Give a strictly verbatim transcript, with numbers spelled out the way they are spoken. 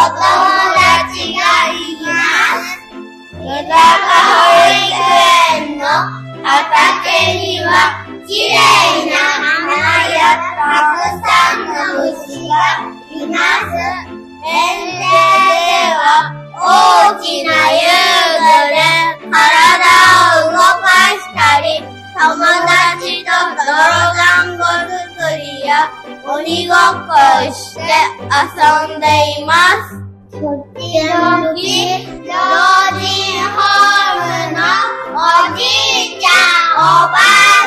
友達がいます。豊か保育園の畑にはきれいな花やたくさんの虫がいます。園庭では大きな遊具で体を動かしたり、友達と泥団子作りや鬼ごっこをして遊んでいます。時々、老人ホームのおじいちゃん、おばあ